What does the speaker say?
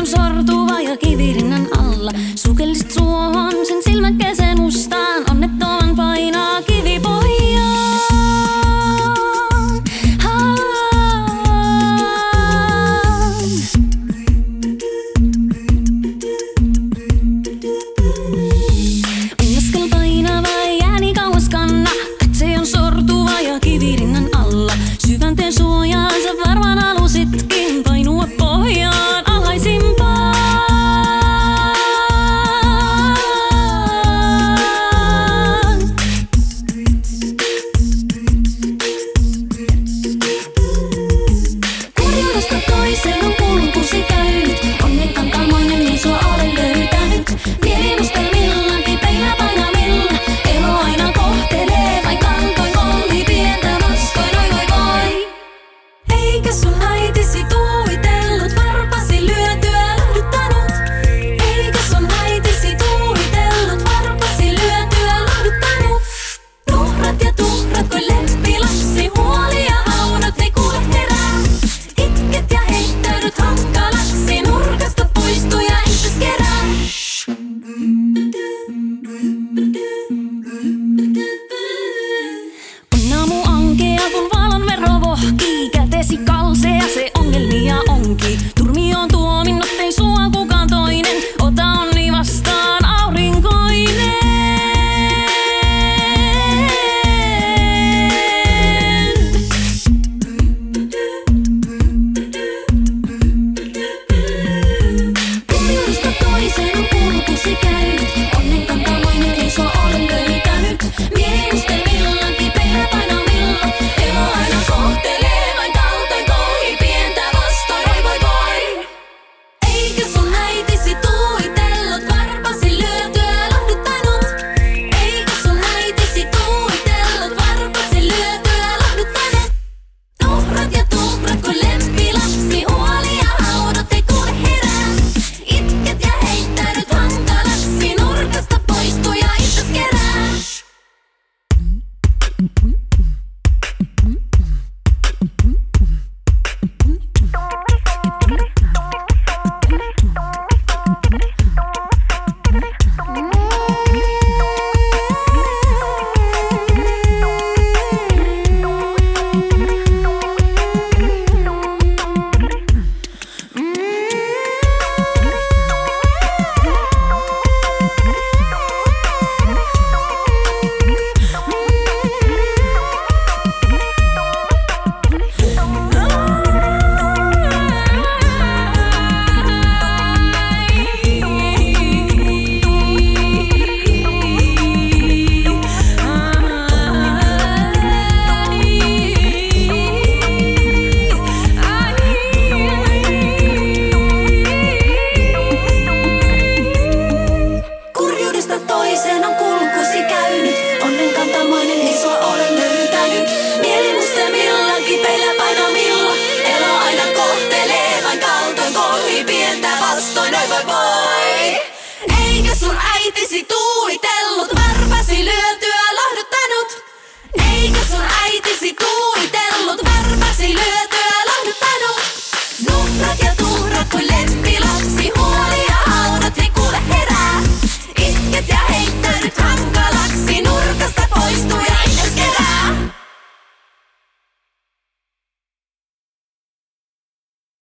sortuva ja kivirinnan alla. Sukelliset suohon, sen silmät käseen mustaan, onnettoman painaa kivipohjaan. Askel painava ääni kauas kanna, katse on sortuva ja kivirinnan alla. Syvänteen suojaansa varmaan halusitkin painua pohjaan alhaisimpaan. Kurjuudesta toiseen on kulkusi käynyt, onnen kankamoinen niin sua olen löytänyt. Mielenustelmilla, kipeillä painamilla, elo aina kohtelee vain kantoin kolmi pientä vastoin, oi voi voi. Eikä sun äitisi tuuitellut, varpasi lyötyä lohduttanut. Eikä sun äitisi tuuitellut, varpasi lyötyä lohduttanut. Tuhrat ja tuhrat kuin lemppilapsi, huoli ja haunat ei kuule herää. Itket ja heittäydyt hankalaksi, nurkasta poistu ja itses kerää. On aamu ankea, kun valon verho vohkii, kätesi kalsea, se ongelmia onkin. Turmioon tuominnut, ei sua kukaan toinen, ota onni vastaan aurinkoinen. Kurjuudesta toiseen on kulkusi käynyt, onnen kankamoinen ei sua olen löytänyt. Mielenustelmilla, kipeillä painamilla, elo aina kohtelee vain kaltoin kolhi pientä vastoin, oi voi voi. Eikä sun äitisi tuuitellut, varpasi lyötyä lohduttanut. Eikä sun äitisi tuuitellut, varpasi lyötyä lohduttanut. Tuhrat ja tuhrat kuin lemppilapsi, huoli ja haunat ei kuule herää. Itket ja heittäydyt hankalaksi, nurkasta poistu ja itses kerää. Kurjuudesta toiseen on kulkusi käynyt, onnen kantamoinen niin sua olen löytänyt. Mielenustelmilla, kipeillä painamilla, elo aina kohtelee vain kaltoin kolhi pientä vastoin, oi voi voi. Eikä sun äitisi tuuitellut,